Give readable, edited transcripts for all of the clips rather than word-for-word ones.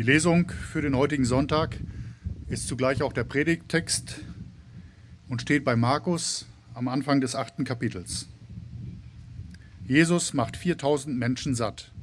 Die Lesung für den heutigen Sonntag ist zugleich auch der Predigttext und steht bei Markus am Anfang des 8. Kapitels. Jesus macht 4000 Menschen satt.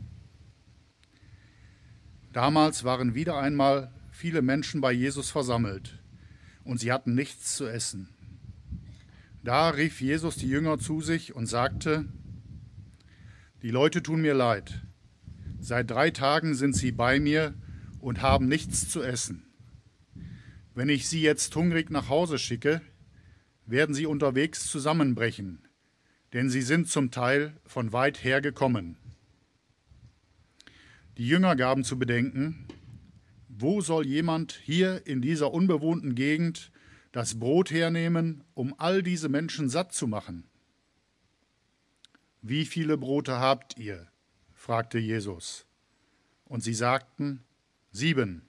Damals waren wieder einmal viele Menschen bei Jesus versammelt und sie hatten nichts zu essen. Da rief Jesus die Jünger zu sich und sagte: Die Leute tun mir leid. Seit 3 Tagen sind sie bei mir und haben nichts zu essen. Wenn ich sie jetzt hungrig nach Hause schicke, werden sie unterwegs zusammenbrechen, denn sie sind zum Teil von weit her gekommen. Die Jünger gaben zu bedenken: Wo soll jemand hier in dieser unbewohnten Gegend das Brot hernehmen, um all diese Menschen satt zu machen? Wie viele Brote habt ihr? Fragte Jesus. Und sie sagten: 7.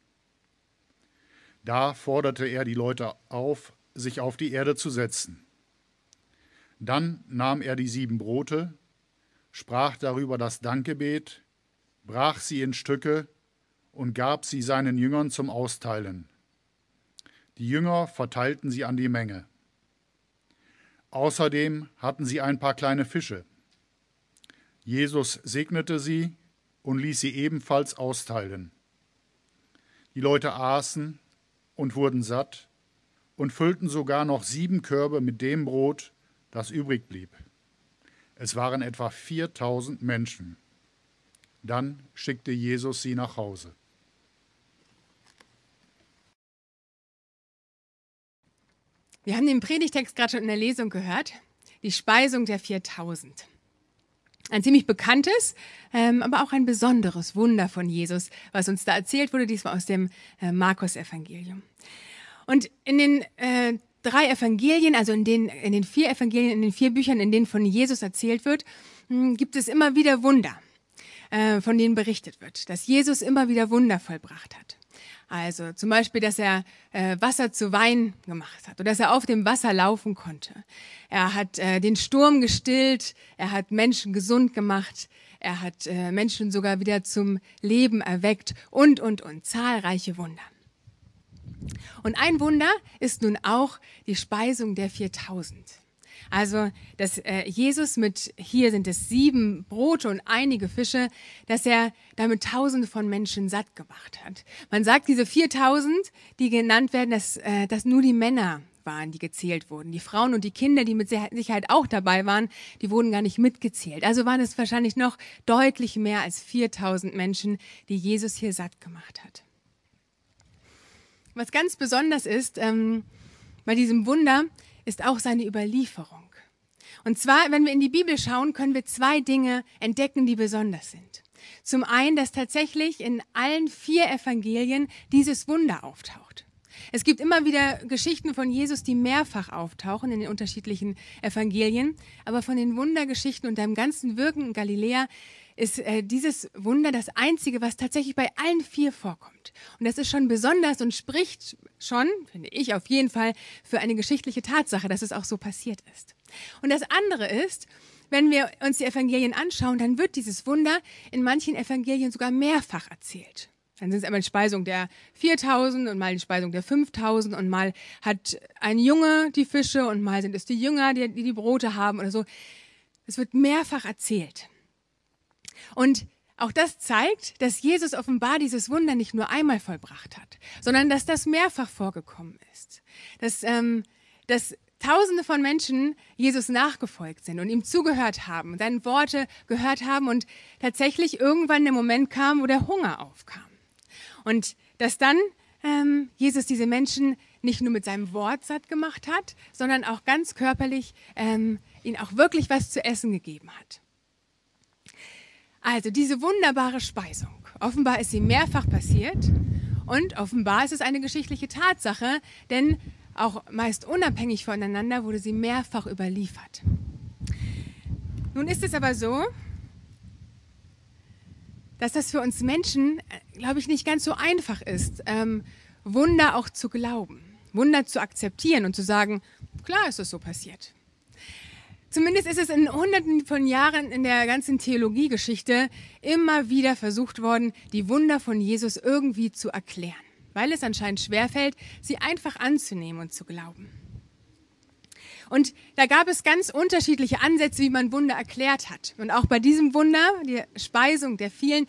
Da forderte er die Leute auf, sich auf die Erde zu setzen. Dann nahm er die 7 Brote, sprach darüber das Dankgebet, brach sie in Stücke und gab sie seinen Jüngern zum Austeilen. Die Jünger verteilten sie an die Menge. Außerdem hatten sie ein paar kleine Fische. Jesus segnete sie und ließ sie ebenfalls austeilen. Die Leute aßen und wurden satt und füllten sogar noch 7 Körbe mit dem Brot, das übrig blieb. Es waren etwa 4000 Menschen. Dann schickte Jesus sie nach Hause. Wir haben den Predigtext gerade schon in der Lesung gehört, die Speisung der 4000. Ein ziemlich bekanntes, aber auch ein besonderes Wunder von Jesus, was uns da erzählt wurde, diesmal aus dem Markus-Evangelium. Und in den 3 Evangelien, also in den 4 Evangelien, in den 4 Büchern, in denen von Jesus erzählt wird, gibt es immer wieder Wunder, von denen berichtet wird, dass Jesus immer wieder Wunder vollbracht hat. Also zum Beispiel, dass er Wasser zu Wein gemacht hat oder dass er auf dem Wasser laufen konnte. Er hat den Sturm gestillt, er hat Menschen gesund gemacht, er hat Menschen sogar wieder zum Leben erweckt und. Zahlreiche Wunder. Und ein Wunder ist nun auch die Speisung der 4000. Also, dass Jesus mit, hier sind es 7 Brote und einige Fische, dass er damit Tausende von Menschen satt gemacht hat. Man sagt, diese 4000, die genannt werden, dass nur die Männer waren, die gezählt wurden. Die Frauen und die Kinder, die mit Sicherheit auch dabei waren, die wurden gar nicht mitgezählt. Also waren es wahrscheinlich noch deutlich mehr als 4000 Menschen, die Jesus hier satt gemacht hat. Was ganz besonders ist bei diesem Wunder, ist auch seine Überlieferung. Und zwar, wenn wir in die Bibel schauen, können wir 2 Dinge entdecken, die besonders sind. Zum einen, dass tatsächlich in allen 4 Evangelien dieses Wunder auftaucht. Es gibt immer wieder Geschichten von Jesus, die mehrfach auftauchen in den unterschiedlichen Evangelien, aber von den Wundergeschichten und dem ganzen Wirken in Galiläa ist dieses Wunder das einzige, was tatsächlich bei allen 4 vorkommt. Und das ist schon besonders und spricht schon, finde ich auf jeden Fall, für eine geschichtliche Tatsache, dass es auch so passiert ist. Und das andere ist, wenn wir uns die Evangelien anschauen, dann wird dieses Wunder in manchen Evangelien sogar mehrfach erzählt. Dann sind es einmal die Speisung der 4000 und mal die Speisung der 5000 und mal hat ein Junge die Fische und mal sind es die Jünger, die Brote haben oder so. Es wird mehrfach erzählt. Und auch das zeigt, dass Jesus offenbar dieses Wunder nicht nur einmal vollbracht hat, sondern dass das mehrfach vorgekommen ist. Dass Tausende von Menschen Jesus nachgefolgt sind und ihm zugehört haben, seine Worte gehört haben und tatsächlich irgendwann der Moment kam, wo der Hunger aufkam. Und dass dann Jesus diese Menschen nicht nur mit seinem Wort satt gemacht hat, sondern auch ganz körperlich ihnen auch wirklich was zu essen gegeben hat. Also diese wunderbare Speisung, offenbar ist sie mehrfach passiert und offenbar ist es eine geschichtliche Tatsache, denn auch meist unabhängig voneinander wurde sie mehrfach überliefert. Nun ist es aber so, dass das für uns Menschen, glaube ich, nicht ganz so einfach ist, Wunder auch zu glauben, Wunder zu akzeptieren und zu sagen, klar ist es so passiert. Zumindest ist es in Hunderten von Jahren in der ganzen Theologiegeschichte immer wieder versucht worden, die Wunder von Jesus irgendwie zu erklären, weil es anscheinend schwerfällt, sie einfach anzunehmen und zu glauben. Und da gab es ganz unterschiedliche Ansätze, wie man Wunder erklärt hat. Und auch bei diesem Wunder, die Speisung der vielen,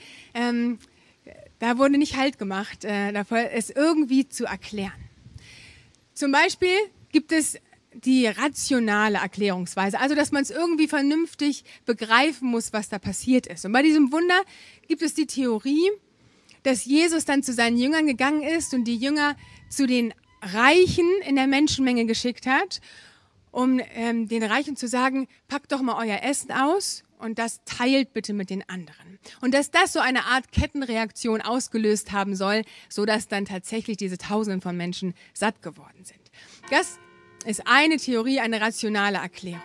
da wurde nicht Halt gemacht, es irgendwie zu erklären. Zum Beispiel gibt es die rationale Erklärungsweise, also dass man es irgendwie vernünftig begreifen muss, was da passiert ist. Und bei diesem Wunder gibt es die Theorie, dass Jesus dann zu seinen Jüngern gegangen ist und die Jünger zu den Reichen in der Menschenmenge geschickt hat, um den Reichen zu sagen, packt doch mal euer Essen aus und das teilt bitte mit den anderen. Und dass das so eine Art Kettenreaktion ausgelöst haben soll, sodass dann tatsächlich diese Tausenden von Menschen satt geworden sind. Das ist eine Theorie, eine rationale Erklärung.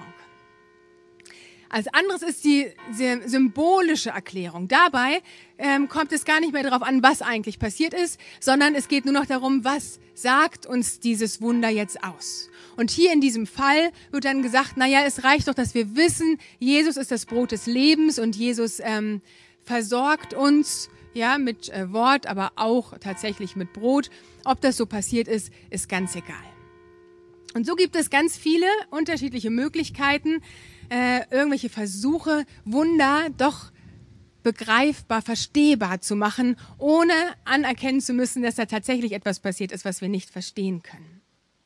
Als anderes ist die symbolische Erklärung. Dabei kommt es gar nicht mehr darauf an, was eigentlich passiert ist, sondern es geht nur noch darum, was sagt uns dieses Wunder jetzt aus. Und hier in diesem Fall wird dann gesagt, naja, es reicht doch, dass wir wissen, Jesus ist das Brot des Lebens und Jesus versorgt uns ja, mit Wort, aber auch tatsächlich mit Brot. Ob das so passiert ist, ist ganz egal. Und so gibt es ganz viele unterschiedliche Möglichkeiten, irgendwelche Versuche, Wunder doch begreifbar, verstehbar zu machen, ohne anerkennen zu müssen, dass da tatsächlich etwas passiert ist, was wir nicht verstehen können.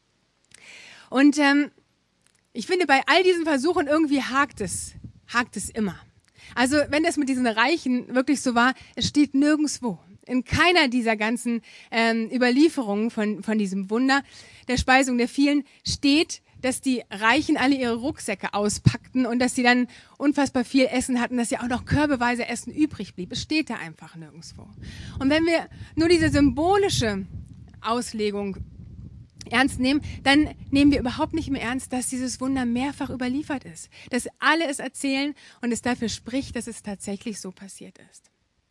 Und ich finde, bei all diesen Versuchen irgendwie hakt es immer. Also wenn das mit diesen Reichen wirklich so war, es steht nirgendwo. In keiner dieser ganzen Überlieferungen von diesem Wunder der Speisung der vielen steht, dass die Reichen alle ihre Rucksäcke auspackten und dass sie dann unfassbar viel Essen hatten, dass ja auch noch körbeweise Essen übrig blieb. Es steht da einfach nirgendwo. Und wenn wir nur diese symbolische Auslegung ernst nehmen, dann nehmen wir überhaupt nicht mehr ernst, dass dieses Wunder mehrfach überliefert ist. Dass alle es erzählen und es dafür spricht, dass es tatsächlich so passiert ist.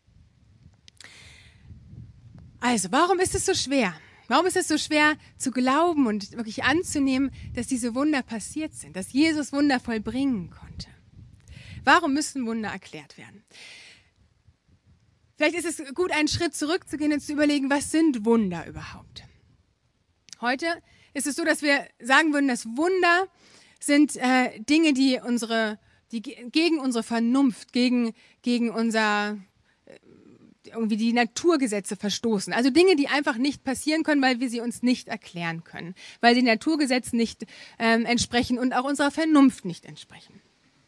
Also, warum ist es so schwer? Warum ist es so schwer zu glauben und wirklich anzunehmen, dass diese Wunder passiert sind, dass Jesus Wunder vollbringen konnte? Warum müssen Wunder erklärt werden? Vielleicht ist es gut, einen Schritt zurückzugehen und zu überlegen, was sind Wunder überhaupt? Heute ist es so, dass wir sagen würden, dass Wunder sind Dinge, die gegen unsere Vernunft, gegen unser irgendwie die Naturgesetze verstoßen. Also Dinge, die einfach nicht passieren können, weil wir sie uns nicht erklären können, weil die Naturgesetzen nicht entsprechen und auch unserer Vernunft nicht entsprechen.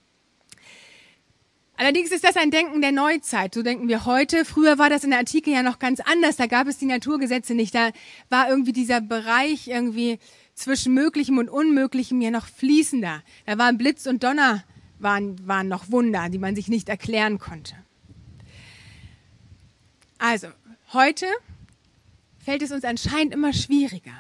Allerdings ist das ein Denken der Neuzeit. So denken wir heute. Früher war das in der Antike ja noch ganz anders. Da gab es die Naturgesetze nicht. Da war irgendwie dieser Bereich irgendwie zwischen Möglichem und Unmöglichem ja noch fließender. Da waren Blitz und Donner, waren noch Wunder, die man sich nicht erklären konnte. Also, heute fällt es uns anscheinend immer schwieriger,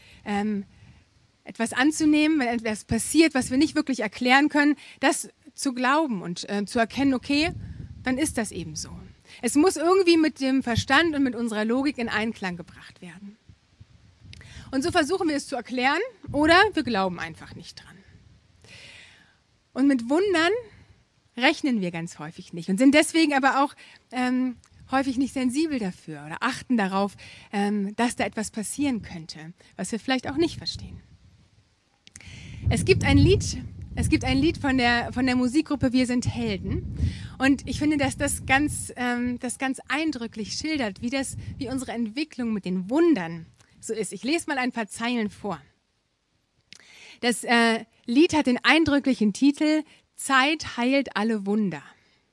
etwas anzunehmen, wenn etwas passiert, was wir nicht wirklich erklären können, das zu glauben und zu erkennen, okay, dann ist das eben so. Es muss irgendwie mit dem Verstand und mit unserer Logik in Einklang gebracht werden. Und so versuchen wir es zu erklären oder wir glauben einfach nicht dran. Und mit Wundern rechnen wir ganz häufig nicht und sind deswegen aber auch häufig nicht sensibel dafür oder achten darauf, dass da etwas passieren könnte, was wir vielleicht auch nicht verstehen. Es gibt ein Lied von der Musikgruppe Wir sind Helden und ich finde, dass das ganz eindrücklich schildert, wie unsere Entwicklung mit den Wundern so ist. Ich lese mal ein paar Zeilen vor. Das Lied hat den eindrücklichen Titel Zeit heilt alle Wunder.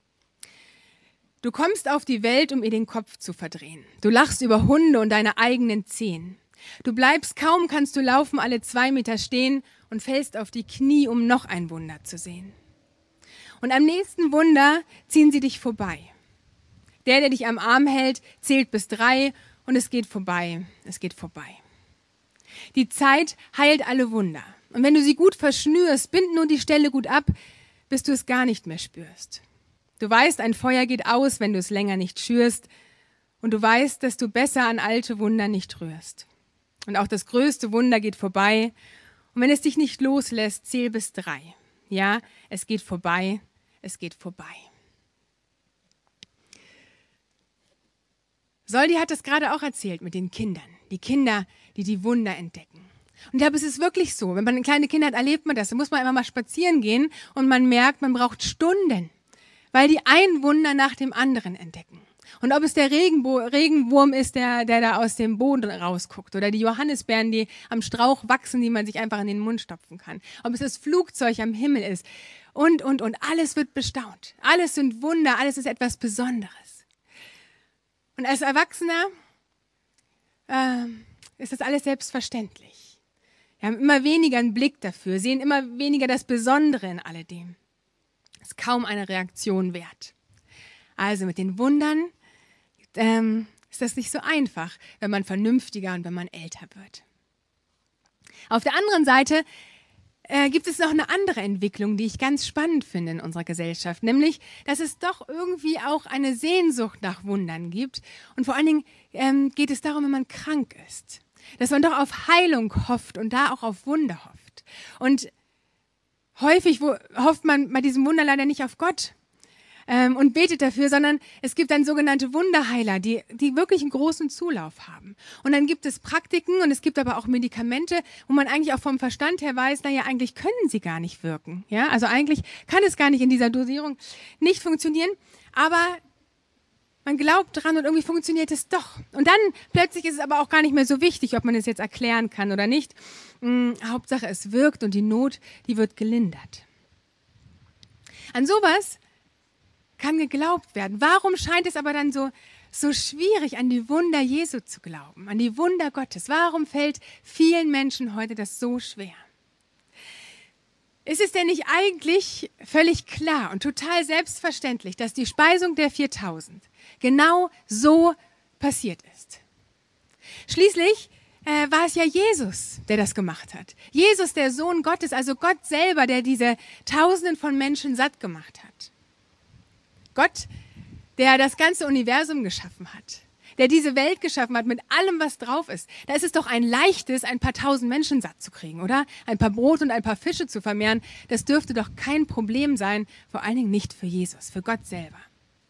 Du kommst auf die Welt, um ihr den Kopf zu verdrehen. Du lachst über Hunde und deine eigenen Zehen. Du bleibst, kaum kannst du laufen, alle 2 Meter stehen und fällst auf die Knie, um noch ein Wunder zu sehen. Und am nächsten Wunder ziehen sie dich vorbei. Der dich am Arm hält, zählt bis 3 und es geht vorbei, es geht vorbei. Die Zeit heilt alle Wunder. Und wenn du sie gut verschnürst, bind nur die Stelle gut ab, bis du es gar nicht mehr spürst. Du weißt, ein Feuer geht aus, wenn du es länger nicht schürst. Und du weißt, dass du besser an alte Wunder nicht rührst. Und auch das größte Wunder geht vorbei. Und wenn es dich nicht loslässt, zähl bis 3. Ja, es geht vorbei, es geht vorbei. Soldi hat das gerade auch erzählt mit den Kindern. Die Kinder, die die Wunder entdecken. Und ich glaube, es ist wirklich so. Wenn man kleine Kinder hat, erlebt man das. Da muss man einfach mal spazieren gehen und man merkt, man braucht Stunden, weil die ein Wunder nach dem anderen entdecken. Und ob es der Regenwurm ist, der da aus dem Boden rausguckt, oder die Johannisbeeren, die am Strauch wachsen, die man sich einfach in den Mund stopfen kann. Ob es das Flugzeug am Himmel ist. Und. Alles wird bestaunt. Alles sind Wunder, alles ist etwas Besonderes. Und als Erwachsener ist das alles selbstverständlich. Wir haben immer weniger einen Blick dafür, sehen immer weniger das Besondere in alledem. Es ist kaum eine Reaktion wert. Also mit den Wundern ist das nicht so einfach, wenn man vernünftiger und wenn man älter wird. Auf der anderen Seite gibt es noch eine andere Entwicklung, die ich ganz spannend finde in unserer Gesellschaft, nämlich, dass es doch irgendwie auch eine Sehnsucht nach Wundern gibt. Und vor allen Dingen geht es darum, wenn man krank ist, dass man doch auf Heilung hofft und da auch auf Wunder hofft. Und häufig hofft man bei diesem Wunder leider nicht auf Gott und betet dafür, sondern es gibt dann sogenannte Wunderheiler, die wirklich einen großen Zulauf haben. Und dann gibt es Praktiken und es gibt aber auch Medikamente, wo man eigentlich auch vom Verstand her weiß, naja, eigentlich können sie gar nicht wirken. Ja? Also eigentlich kann es gar nicht in dieser Dosierung nicht funktionieren, aber man glaubt dran und irgendwie funktioniert es doch. Und dann plötzlich ist es aber auch gar nicht mehr so wichtig, ob man es jetzt erklären kann oder nicht. Hauptsache es wirkt und die Not, die wird gelindert. An sowas kann geglaubt werden. Warum scheint es aber dann so schwierig, an die Wunder Jesu zu glauben, an die Wunder Gottes? Warum fällt vielen Menschen heute das so schwer? Ist es denn nicht eigentlich völlig klar und total selbstverständlich, dass die Speisung der 4000 genau so passiert ist? Schließlich war es ja Jesus, der das gemacht hat. Jesus, der Sohn Gottes, also Gott selber, der diese Tausenden von Menschen satt gemacht hat. Gott, der das ganze Universum geschaffen hat, der diese Welt geschaffen hat mit allem, was drauf ist. Da ist es doch ein leichtes, ein paar tausend Menschen satt zu kriegen, oder? Ein paar Brote und ein paar Fische zu vermehren, das dürfte doch kein Problem sein, vor allen Dingen nicht für Jesus, für Gott selber.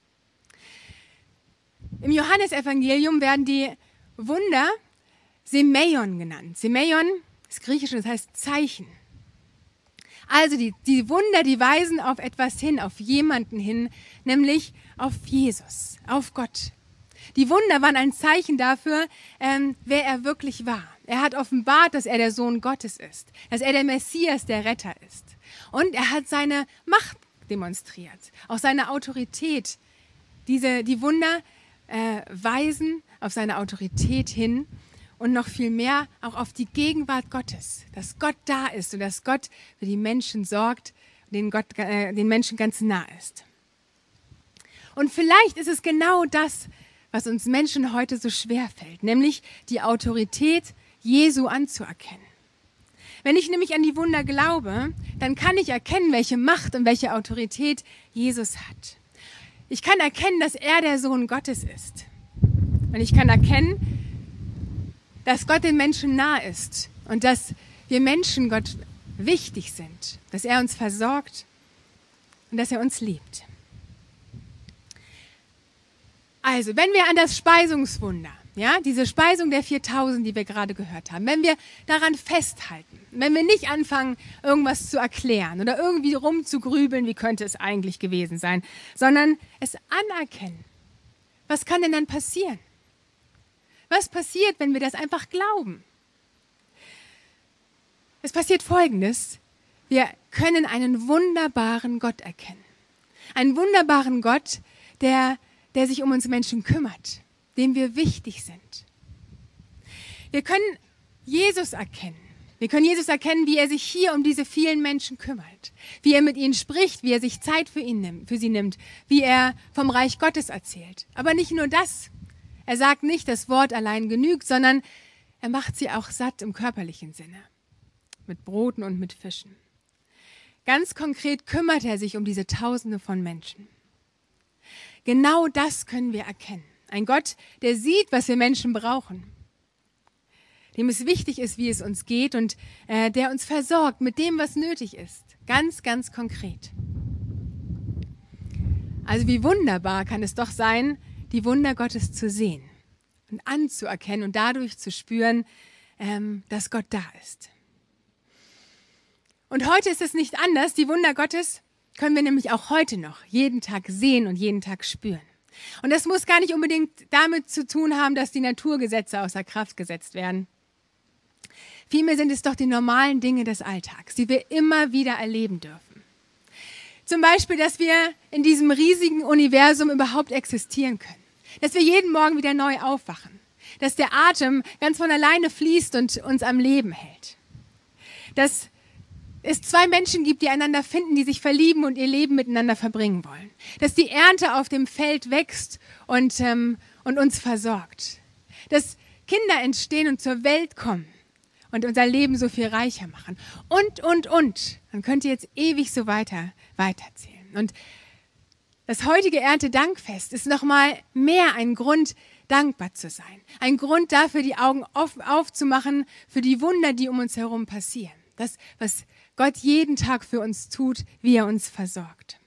Im Johannesevangelium werden die Wunder Semeion genannt. Semeion ist griechisch und das heißt Zeichen. Also die Wunder, die weisen auf etwas hin, auf jemanden hin, nämlich auf Jesus, auf Gott. Die Wunder waren ein Zeichen dafür, wer er wirklich war. Er hat offenbart, dass er der Sohn Gottes ist, dass er der Messias, der Retter ist. Und er hat seine Macht demonstriert, auch seine Autorität. Die Wunder weisen auf seine Autorität hin und noch viel mehr auch auf die Gegenwart Gottes, dass Gott da ist und dass Gott für die Menschen sorgt, den Menschen ganz nah ist. Und vielleicht ist es genau das, was uns Menschen heute so schwer fällt, nämlich die Autorität Jesu anzuerkennen. Wenn ich nämlich an die Wunder glaube, dann kann ich erkennen, welche Macht und welche Autorität Jesus hat. Ich kann erkennen, dass er der Sohn Gottes ist. Und ich kann erkennen, dass Gott den Menschen nah ist und dass wir Menschen Gott wichtig sind, dass er uns versorgt und dass er uns liebt. Also, wenn wir an das Speisungswunder, ja, diese Speisung der 4000, die wir gerade gehört haben, wenn wir daran festhalten, wenn wir nicht anfangen, irgendwas zu erklären oder irgendwie rumzugrübeln, wie könnte es eigentlich gewesen sein, sondern es anerkennen, was kann denn dann passieren? Was passiert, wenn wir das einfach glauben? Es passiert Folgendes. Wir können einen wunderbaren Gott erkennen. Einen wunderbaren Gott, der sich um uns Menschen kümmert, dem wir wichtig sind. Wir können Jesus erkennen. Wir können Jesus erkennen, wie er sich hier um diese vielen Menschen kümmert, wie er mit ihnen spricht, wie er sich Zeit für sie nimmt, wie er vom Reich Gottes erzählt. Aber nicht nur das. Er sagt nicht, das Wort allein genügt, sondern er macht sie auch satt im körperlichen Sinne, mit Broten und mit Fischen. Ganz konkret kümmert er sich um diese Tausende von Menschen. Genau das können wir erkennen. Ein Gott, der sieht, was wir Menschen brauchen, dem es wichtig ist, wie es uns geht und der uns versorgt mit dem, was nötig ist. Ganz, ganz konkret. Also wie wunderbar kann es doch sein, die Wunder Gottes zu sehen und anzuerkennen und dadurch zu spüren, dass Gott da ist. Und heute ist es nicht anders. Die Wunder Gottes können wir nämlich auch heute noch jeden Tag sehen und jeden Tag spüren. Und das muss gar nicht unbedingt damit zu tun haben, dass die Naturgesetze außer Kraft gesetzt werden. Vielmehr sind es doch die normalen Dinge des Alltags, die wir immer wieder erleben dürfen. Zum Beispiel, dass wir in diesem riesigen Universum überhaupt existieren können. Dass wir jeden Morgen wieder neu aufwachen. Dass der Atem ganz von alleine fließt und uns am Leben hält. Dass es zwei Menschen gibt, die einander finden, die sich verlieben und ihr Leben miteinander verbringen wollen. Dass die Ernte auf dem Feld wächst und uns versorgt. Dass Kinder entstehen und zur Welt kommen und unser Leben so viel reicher machen. Und. Man könnte jetzt ewig so weiterzählen. Und das heutige Erntedankfest ist nochmal mehr ein Grund, dankbar zu sein. Ein Grund dafür, die Augen aufzumachen für die Wunder, die um uns herum passieren. Das, was Gott jeden Tag für uns tut, wie er uns versorgt.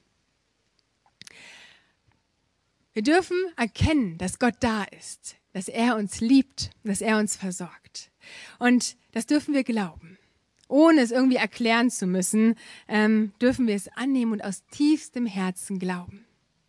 Wir dürfen erkennen, dass Gott da ist, dass er uns liebt, dass er uns versorgt. Und das dürfen wir glauben. Ohne es irgendwie erklären zu müssen, dürfen wir es annehmen und aus tiefstem Herzen glauben.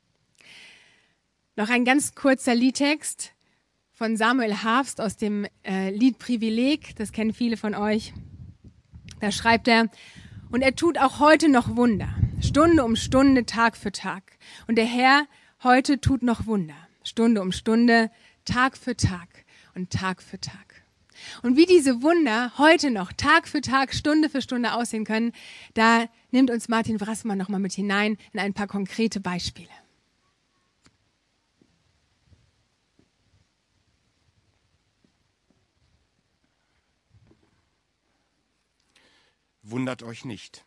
Noch ein ganz kurzer Liedtext von Samuel Harfst aus dem Lied Privileg, das kennen viele von euch. Da schreibt er: Und er tut auch heute noch Wunder, Stunde um Stunde, Tag für Tag. Und der Herr heute tut noch Wunder, Stunde um Stunde, Tag für Tag und Tag für Tag. Und wie diese Wunder heute noch Tag für Tag, Stunde für Stunde aussehen können, da nimmt uns Martin Wrassmann nochmal mit hinein in ein paar konkrete Beispiele. Wundert euch nicht.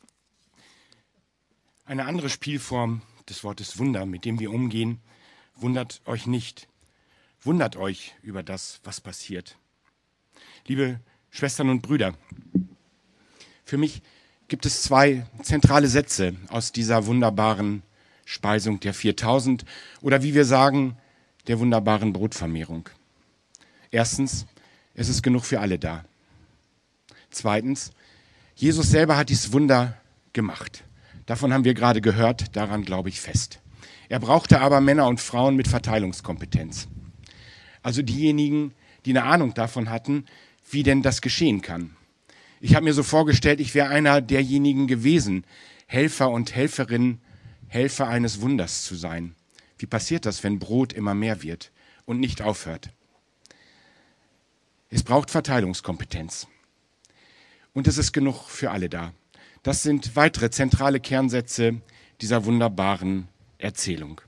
Eine andere Spielform des Wortes Wunder, mit dem wir umgehen: wundert euch nicht. Wundert euch über das, was passiert. Liebe Schwestern und Brüder, für mich gibt es zwei zentrale Sätze aus dieser wunderbaren Speisung der 4000 oder wie wir sagen, der wunderbaren Brotvermehrung. Erstens, es ist genug für alle da. Zweitens, Jesus selber hat dieses Wunder gemacht. Davon haben wir gerade gehört, daran glaube ich fest. Er brauchte aber Männer und Frauen mit Verteilungskompetenz. Also diejenigen, die eine Ahnung davon hatten, wie denn das geschehen kann. Ich habe mir so vorgestellt, ich wäre einer derjenigen gewesen, Helfer und Helferinnen, Helfer eines Wunders zu sein. Wie passiert das, wenn Brot immer mehr wird und nicht aufhört? Es braucht Verteilungskompetenz. Und es ist genug für alle da. Das sind weitere zentrale Kernsätze dieser wunderbaren Erzählung.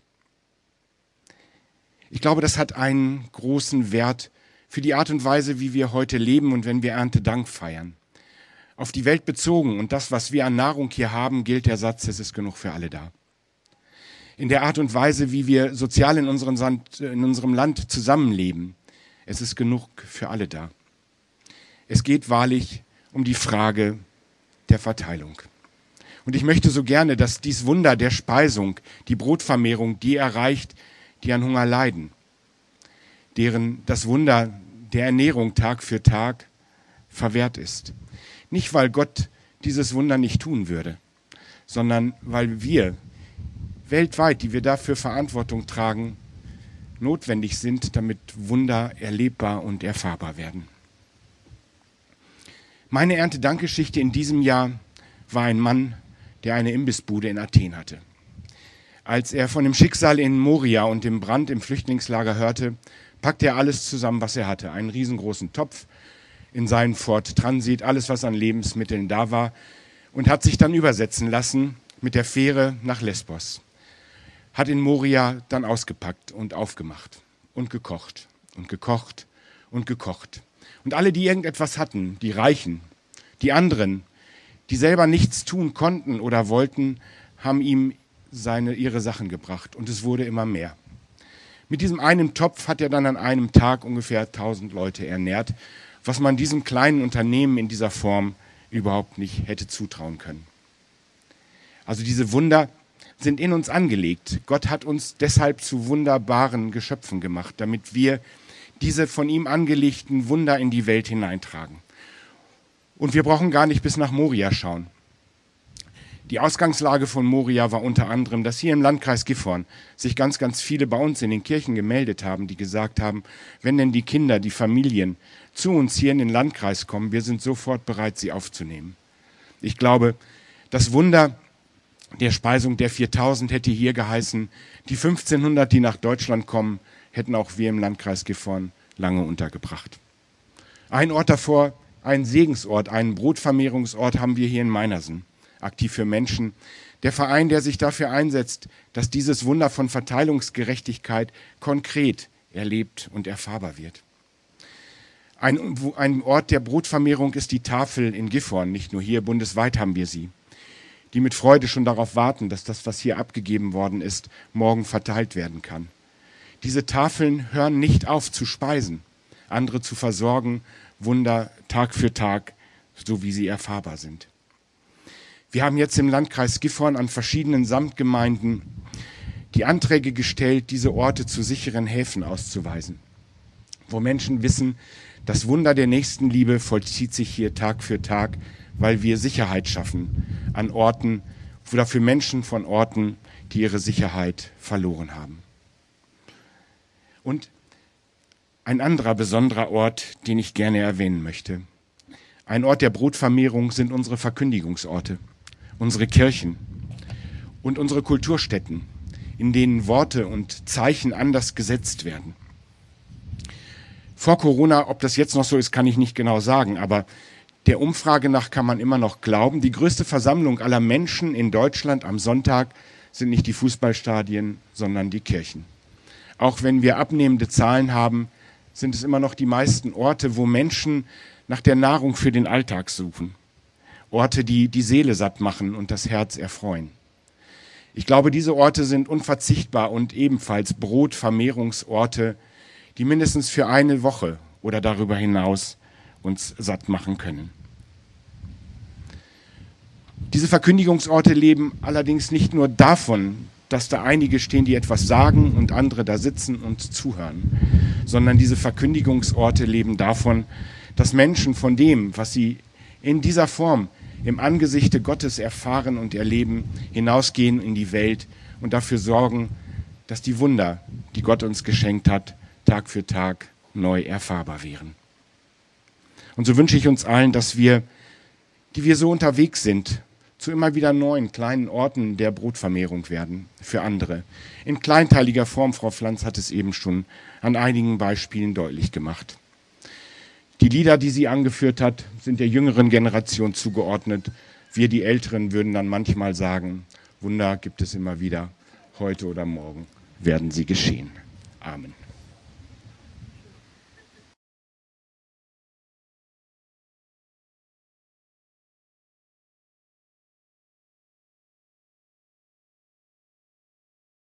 Ich glaube, das hat einen großen Wert für die Art und Weise, wie wir heute leben und wenn wir Erntedank feiern. Auf die Welt bezogen und das, was wir an Nahrung hier haben, gilt der Satz: Es ist genug für alle da. In der Art und Weise, wie wir sozial in unserem Land zusammenleben, es ist genug für alle da. Es geht wahrlich um die Frage der Verteilung. Und ich möchte so gerne, dass dies Wunder der Speisung, die Brotvermehrung, die erreicht, die an Hunger leiden, deren das Wunder der Ernährung Tag für Tag verwehrt ist. Nicht, weil Gott dieses Wunder nicht tun würde, sondern weil wir weltweit, die wir dafür Verantwortung tragen, notwendig sind, damit Wunder erlebbar und erfahrbar werden. Meine Erntedankgeschichte in diesem Jahr war ein Mann, der eine Imbissbude in Athen hatte. Als er von dem Schicksal in Moria und dem Brand im Flüchtlingslager hörte, packte er alles zusammen, was er hatte. Einen riesengroßen Topf in seinen Ford Transit, alles, was an Lebensmitteln da war, und hat sich dann übersetzen lassen mit der Fähre nach Lesbos. Hat in Moria dann ausgepackt und aufgemacht und gekocht und gekocht und gekocht. Und alle, die irgendetwas hatten, die Reichen, die anderen, die selber nichts tun konnten oder wollten, haben ihm ihre Sachen gebracht. Und es wurde immer mehr. Mit diesem einen Topf hat er dann an einem Tag ungefähr 1000 Leute ernährt, was man diesem kleinen Unternehmen in dieser Form überhaupt nicht hätte zutrauen können. Also diese Wunder sind in uns angelegt. Gott hat uns deshalb zu wunderbaren Geschöpfen gemacht, damit wir diese von ihm angelegten Wunder in die Welt hineintragen. Und wir brauchen gar nicht bis nach Moria schauen. Die Ausgangslage von Moria war unter anderem, dass hier im Landkreis Gifhorn sich ganz, ganz viele bei uns in den Kirchen gemeldet haben, die gesagt haben, wenn denn die Kinder, die Familien zu uns hier in den Landkreis kommen, wir sind sofort bereit, sie aufzunehmen. Ich glaube, das Wunder der Speisung der 4000 hätte hier geheißen, die 1500, die nach Deutschland kommen, hätten auch wir im Landkreis Gifhorn lange untergebracht. Ein Ort davor, ein Segensort, einen Brotvermehrungsort haben wir hier in Meinersen, aktiv für Menschen. Der Verein, der sich dafür einsetzt, dass dieses Wunder von Verteilungsgerechtigkeit konkret erlebt und erfahrbar wird. Ein Ort der Brotvermehrung ist die Tafel in Gifhorn, nicht nur hier, bundesweit haben wir sie, die mit Freude schon darauf warten, dass das, was hier abgegeben worden ist, morgen verteilt werden kann. Diese Tafeln hören nicht auf zu speisen, andere zu versorgen, Wunder Tag für Tag, so wie sie erfahrbar sind. Wir haben jetzt im Landkreis Gifhorn an verschiedenen Samtgemeinden die Anträge gestellt, diese Orte zu sicheren Häfen auszuweisen, wo Menschen wissen, das Wunder der Nächstenliebe vollzieht sich hier Tag für Tag, weil wir Sicherheit schaffen an Orten oder für Menschen von Orten, die ihre Sicherheit verloren haben. Und ein anderer besonderer Ort, den ich gerne erwähnen möchte. Ein Ort der Brotvermehrung sind unsere Verkündigungsorte, unsere Kirchen und unsere Kulturstätten, in denen Worte und Zeichen anders gesetzt werden. Vor Corona, ob das jetzt noch so ist, kann ich nicht genau sagen, aber der Umfrage nach kann man immer noch glauben, die größte Versammlung aller Menschen in Deutschland am Sonntag sind nicht die Fußballstadien, sondern die Kirchen. Auch wenn wir abnehmende Zahlen haben, sind es immer noch die meisten Orte, wo Menschen nach der Nahrung für den Alltag suchen. Orte, die die Seele satt machen und das Herz erfreuen. Ich glaube, diese Orte sind unverzichtbar und ebenfalls Brotvermehrungsorte, die mindestens für eine Woche oder darüber hinaus uns satt machen können. Diese Verkündigungsorte leben allerdings nicht nur davon, dass da einige stehen, die etwas sagen und andere da sitzen und zuhören, sondern diese Verkündigungsorte leben davon, dass Menschen von dem, was sie in dieser Form im Angesichte Gottes erfahren und erleben, hinausgehen in die Welt und dafür sorgen, dass die Wunder, die Gott uns geschenkt hat, Tag für Tag neu erfahrbar wären. Und so wünsche ich uns allen, dass wir, die wir so unterwegs sind, zu immer wieder neuen kleinen Orten der Brotvermehrung werden für andere. In kleinteiliger Form, Frau Pflanz hat es eben schon an einigen Beispielen deutlich gemacht. Die Lieder, die sie angeführt hat, sind der jüngeren Generation zugeordnet. Wir, die Älteren, würden dann manchmal sagen, Wunder gibt es immer wieder, heute oder morgen werden sie geschehen. Amen.